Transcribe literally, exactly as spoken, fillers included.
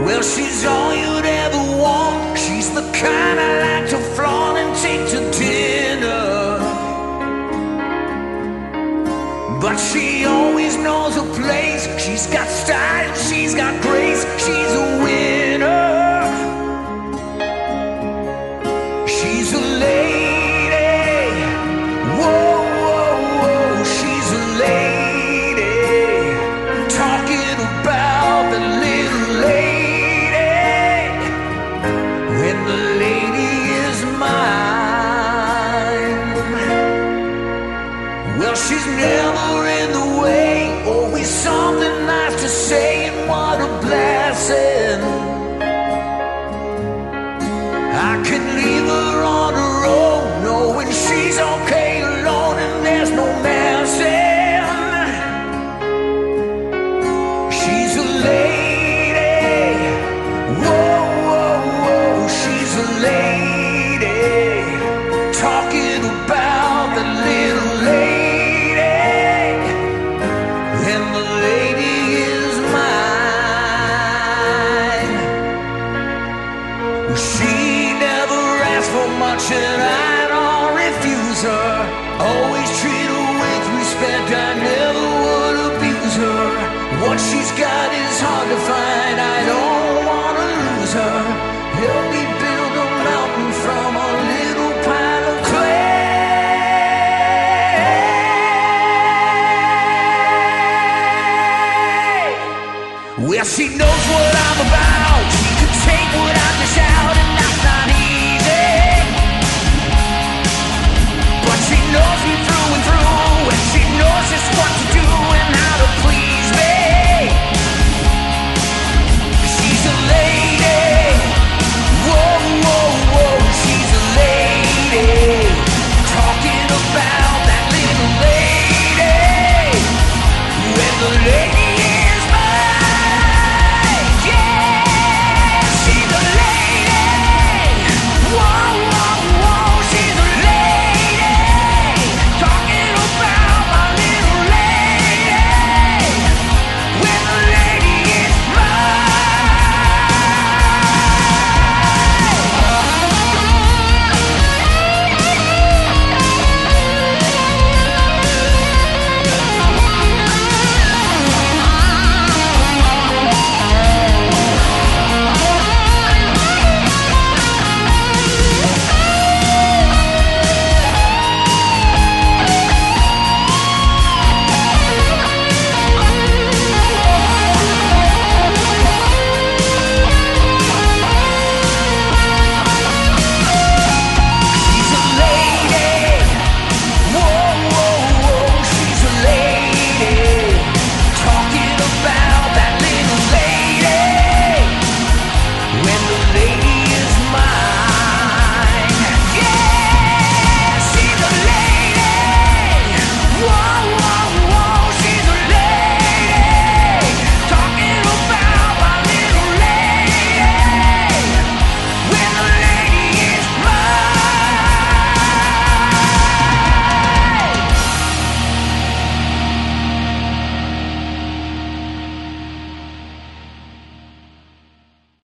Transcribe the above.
Well, she's all you'd ever want. She's the kind I like to flaunt and take to dinner. But she always knows her place. She's got style, she's got grace. She's a winner. She's a lady. Whoa, whoa, whoa. She's a lady. Talking about the little lady. When the lady is mine. Well, she's never in the way. Always something nice to say, and what a blessing. I could leave her on her own, knowing she's okay alone and there's no messing. She's a lady. Whoa, whoa, whoa. She's a lady. Talking about the little lady. And the lady is mine. She never asks for much and I don't refuse her. Always treat her with respect, I never would abuse her. What she's got is hard to find, I don't wanna lose her. Help me build a mountain from a little pile of clay. Well, she knows what I'm about. She can take what I dish out, and that's not easy. But she knows me through and through, and she knows just what to